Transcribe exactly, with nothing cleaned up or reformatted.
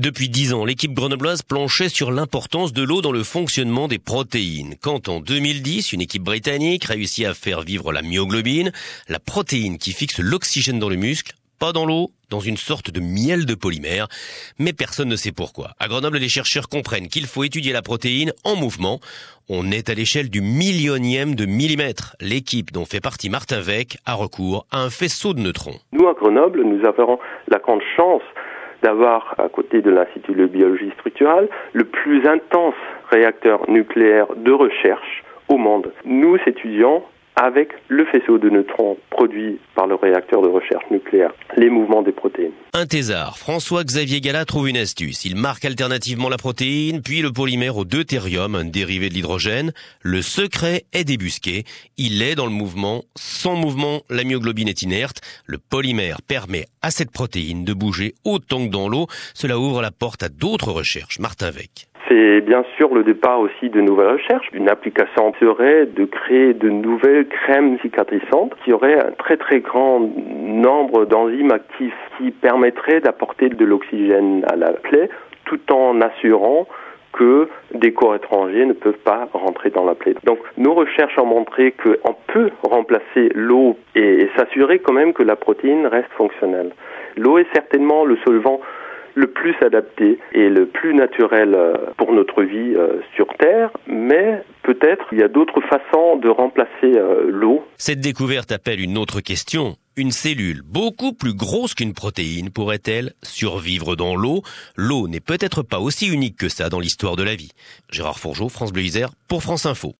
Depuis dix ans, l'équipe grenobloise planchait sur l'importance de l'eau dans le fonctionnement des protéines. Quand en deux mille dix, une équipe britannique réussit à faire vivre la myoglobine, la protéine qui fixe l'oxygène dans le muscle, pas dans l'eau, dans une sorte de miel de polymère. Mais personne ne sait pourquoi. À Grenoble, les chercheurs comprennent qu'il faut étudier la protéine en mouvement. On est à l'échelle du millionième de millimètre. L'équipe dont fait partie Martin Weck a recours à un faisceau de neutrons. Nous, à Grenoble, nous avons la grande chance d'avoir, à côté de l'Institut de biologie structurale, le plus intense réacteur nucléaire de recherche au monde. Nous étudions avec le faisceau de neutrons produit par le réacteur de recherche nucléaire, les mouvements des protéines. Un thésard, François-Xavier Gala, trouve une astuce. Il marque alternativement la protéine, puis le polymère au deutérium, un dérivé de l'hydrogène. Le secret est débusqué. Il est dans le mouvement. Sans mouvement, la myoglobine est inerte. Le polymère permet à cette protéine de bouger autant que dans l'eau. Cela ouvre la porte à d'autres recherches. Martin Weck. C'est bien sûr le départ aussi de nouvelles recherches. Une application serait de créer de nouvelles crèmes cicatrissantes qui auraient un très très grand nombre d'enzymes actifs qui permettraient d'apporter de l'oxygène à la plaie tout en assurant que des corps étrangers ne peuvent pas rentrer dans la plaie. Donc nos recherches ont montré qu'on peut remplacer l'eau et, et s'assurer quand même que la protéine reste fonctionnelle. L'eau est certainement le solvant le plus adapté et le plus naturel pour notre vie sur Terre, mais peut-être il y a d'autres façons de remplacer l'eau. Cette découverte appelle une autre question. Une cellule beaucoup plus grosse qu'une protéine pourrait-elle survivre dans l'eau ? L'eau n'est peut-être pas aussi unique que ça dans l'histoire de la vie. Gérard Fourgeau, France Bleu Isère, pour France Info.